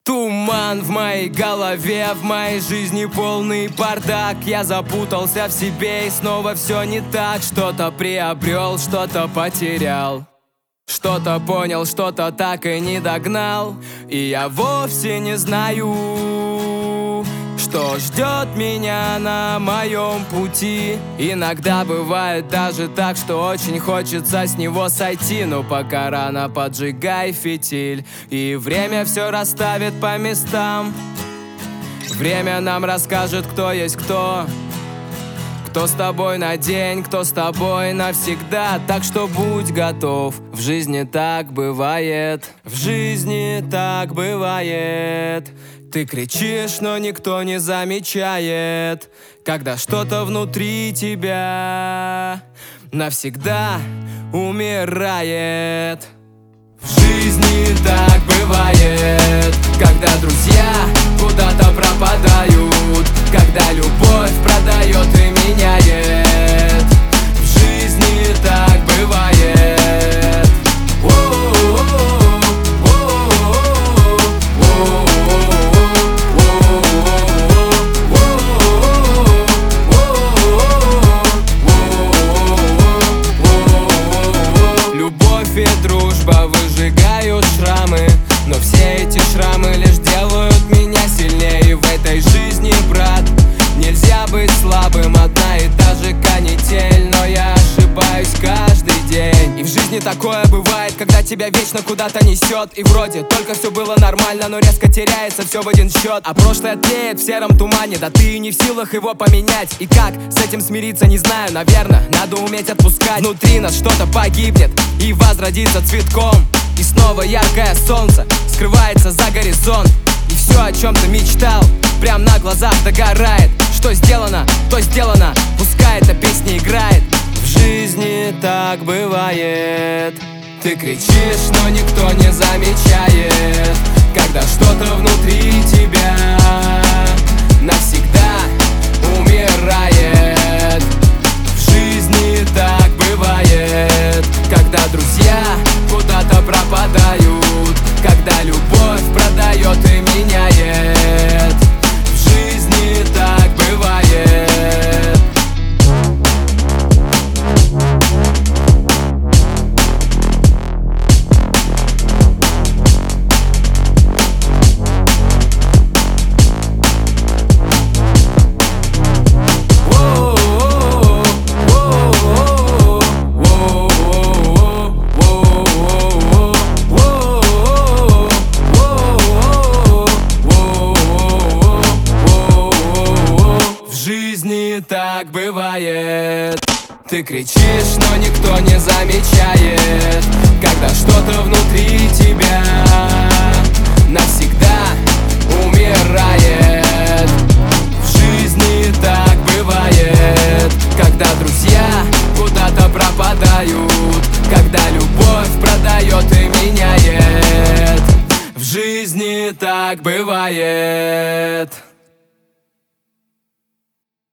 Туман в моей голове, в моей жизни полный бардак. Я запутался в себе и снова все не так. Что-то приобрел, что-то потерял, что-то понял, что-то так и не догнал. И я вовсе не знаю, что ждет меня на моем пути. Иногда бывает даже так, что очень хочется с него сойти. Но пока рано, поджигай фитиль, и время все расставит по местам. Время нам расскажет, кто есть кто. Кто с тобой на день, кто с тобой навсегда. Так что будь готов, в жизни так бывает. В жизни так бывает. Ты кричишь, но никто не замечает, когда что-то внутри тебя навсегда умирает. В жизни так бывает, когда друзья куда-то пропадают, когда любовь продает и меняет. В жизни так бывает. Любовь и дружба выжигают шрамы, но все эти шрамы лишь делают меня сильнее в этой жизни, брат. Нельзя быть слабым, одна и та же канитель, но я ошибаюсь каждый день. И в жизни такое бывает, когда тебя вечно куда-то несет, и вроде только все было нормально, но резко теряется все в один счет. А прошлое тлеет в сером тумане, да ты и не в силах его поменять. И как с этим смириться, не знаю, наверное, надо уметь отпускать. Внутри нас что-то погибнет и возродится цветком. И снова яркое солнце скрывается за горизонт. И все, о чем ты мечтал, прям на глазах догорает. Что сделано, то сделано, пускай эта песня играет. В жизни так бывает. Ты кричишь, но никто не замечает, когда что-то внутри тебя навсегда умирает. В жизни так бывает, когда друзья куда-то пропадают, когда любовь продает и меняет. В жизни так бывает. Так бывает. Ты кричишь, но никто не замечает, когда что-то внутри тебя навсегда умирает. В жизни так бывает, когда друзья куда-то пропадают, когда любовь продает и меняет. В жизни так бывает.